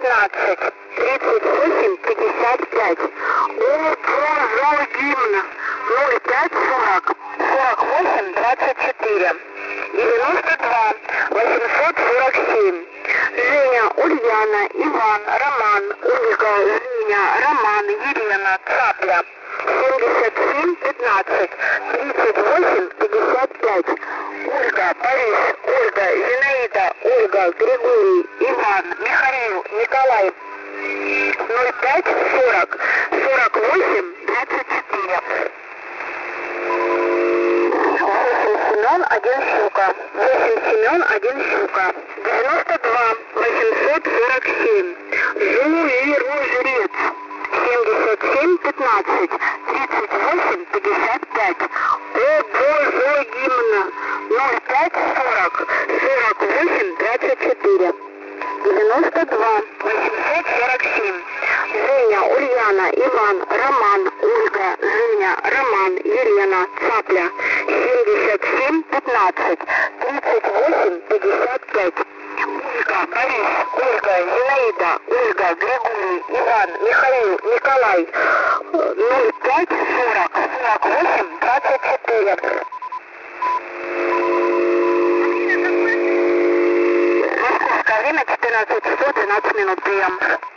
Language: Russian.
15, 38, 55. О, гимн 05, 40, 48, 24. 92, 847. Женя, Ульяна, Иван, Роман, Ольга, Женя, Роман, Елена, Цапля. 77, 15, 38, 55. Ольга, Борис, Ольга, Зинаида, Ольга, Григорий, Иван, Михаил, Николай. 05, 40, 48, 24. 8 Семен, 1 Щука. 8 Семен, 1 Щука. 92, 847. Журец. 77, 15, 38, 55. О, боже, гимн 05, 40, 48, 24. 92, 847. Женя, Ульяна, Иван, Роман, Ольга, Женя, Роман, Елена, Цапля. 77, 15, 38, 55. Ольга, Борис, Ольга, Зинаида, Ольга, Григорий, Иван, Михаил, Николай. 05, 40, 48, 24. Московское время 14 часов 12 минут прием.